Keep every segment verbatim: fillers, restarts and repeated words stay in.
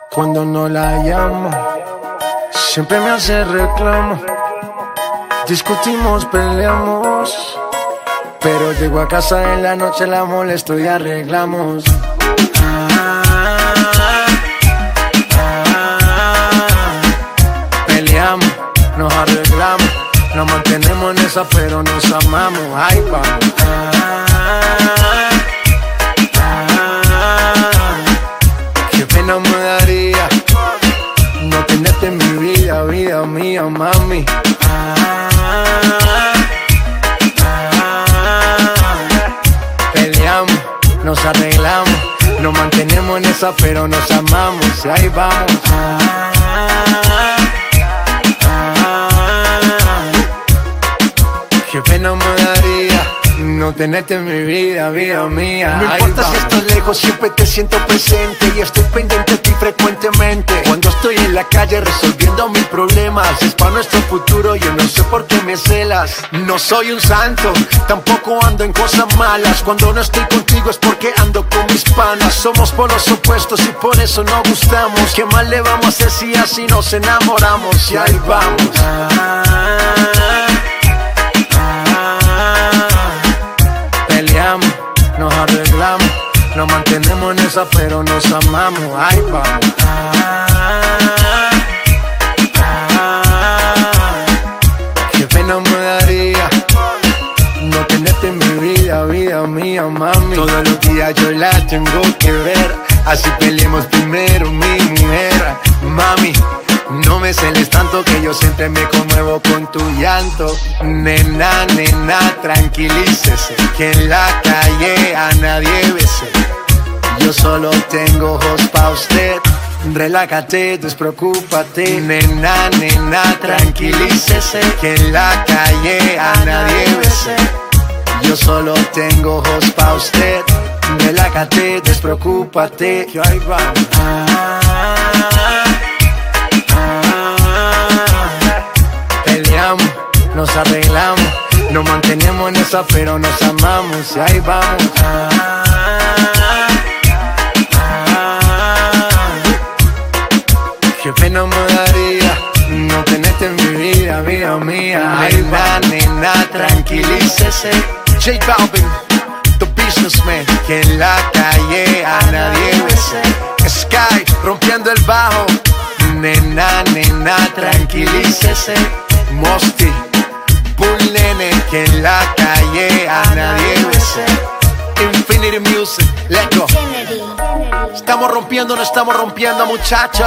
Cuando no la llamo, siempre me hace reclamo. Discutimos, peleamos, pero llego a casa en la noche, la molesto y arreglamos. Ah, ah, peleamos, nos arreglamos, nos mantenemos en esa, pero nos amamos. Ay, vamos. Ah, no me daría no tenerte en mi vida, vida mía, mami. Ah, ah, peleamos, nos arreglamos, nos mantenemos en esa, pero nos amamos. Y ahí vamos. Ah, ah, qué pena me daría no tenerte en mi vida, vida mía. No importa si estás lejos, siempre te siento presente y estoy pendiente de ti frecuentemente. Cuando estoy en la calle resolviendo mis problemas, es para nuestro futuro, yo no sé por qué me celas. No soy un santo, tampoco ando en cosas malas. Cuando no estoy contigo es porque ando con mis panas. Somos polos opuestos y por eso nos gustamos. ¿Qué más le vamos a hacer si así nos enamoramos? Y ahí vamos. Ah, nos arreglamos, nos mantenemos en esa, pero nos amamos. Ay, vamos. Ah, ah, qué pena me daría no tenerte en mi vida, vida mía, mami. Todos los días yo la tengo que ver, así peleemos primero, mi mujer. Mami, no me celes tanto que yo siempre me conmuevo con tu llanto. Nena, nena, tranquilícese, que en la calle a nadie bese. Yo solo tengo ojos pa' usted. Relájate, despreocúpate. Nena, nena, tranquilícese, que en la calle a nadie bese. Yo solo tengo ojos pa' usted. Relájate, despreocúpate. Que ahí vamos. Ah, nos arreglamos, nos mantenemos en esa, pero nos amamos. Y ahí vamos. Ah, ah, qué pena me daría no tenerte en mi vida, vida mía. Ahí va, nena, tranquilícese. J Balvin, the businessman, que en la calle a nadie bese. Sky, rompiendo el bajo. Nena, nena, tranquilícese. Mosty, Bull Nene, que en la calle a nadie bese. Infinity Music, let's go. Estamos rompiendo, no estamos rompiendo, muchachos.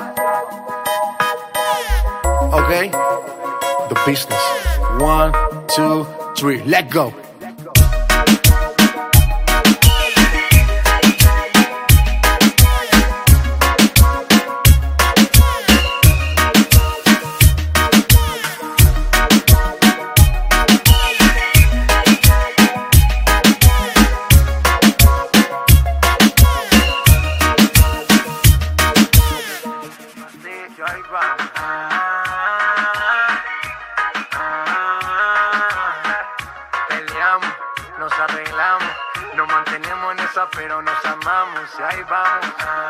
Ok, the business. One, two, three, let's go. Peleamos, nos arreglamos, nos mantenemos en esa, pero nos amamos. Y ahí vamos. Ah,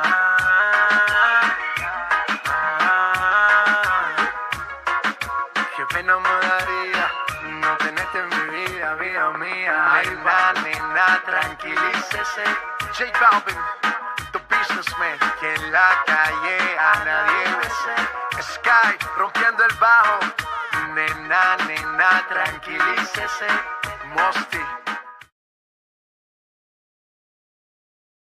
ah, qué pena me daría no tenerte en mi vida, vida mía. Ahí va, nena, tranquilícese. J Balvin, the businessman, que en la calle a nadie bese. Sky, rompiendo el bajo. Nena, nena, tranquilícese. Mosty.